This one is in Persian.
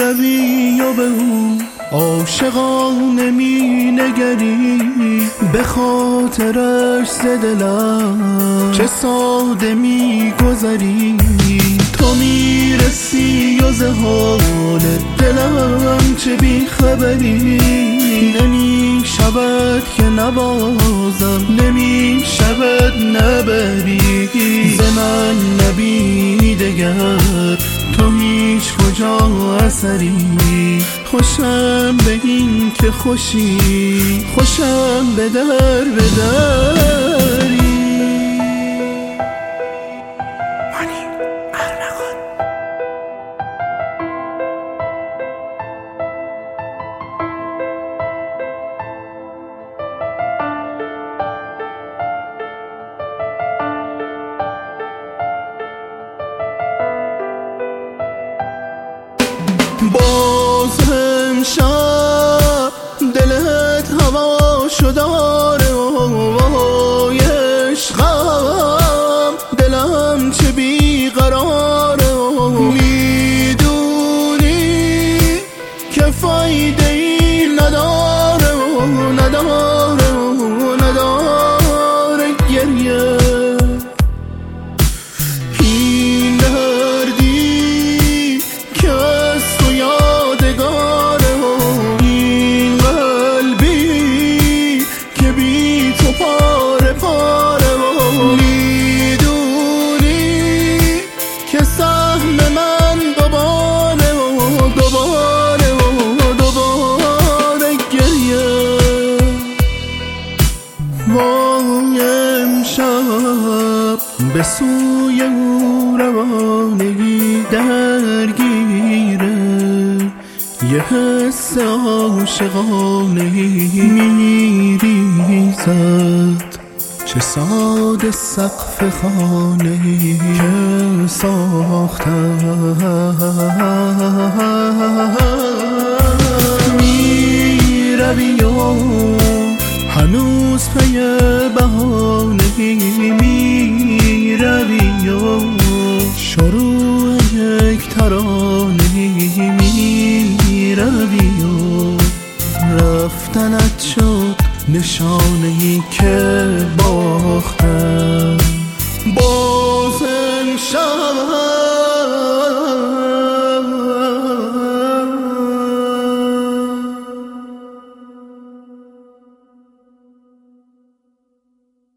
روی و به او عاشقانه می نگری، به خاطرش ز دلم چه ساده می گذری. تو می رسی و ز حال دلم چه بی خبری. نمی شود که نبازم، نمی شود نبری. ز من نبینی دگر تو هیچ کجا اثری. خوشم به این که خوشی، خوشم به در بدری. باز امشب دلت هوا شداره وای عشقم، دلم چه بیقراره. میدونی که فایده ای نداره، نداره نداره گریه. این دردی که سهم من دوباره و دوباره و دوباره گریه. وای امشب به سوی او روانگی درگیره، یه حس عاشقانه میریزد. چه ساده سقف خانه که ساختم، می روی و هنوز پی بهانه می روی و شروع یک ترانه می روی و رفتنت شد نشانه‌ای که باختم. باز امشب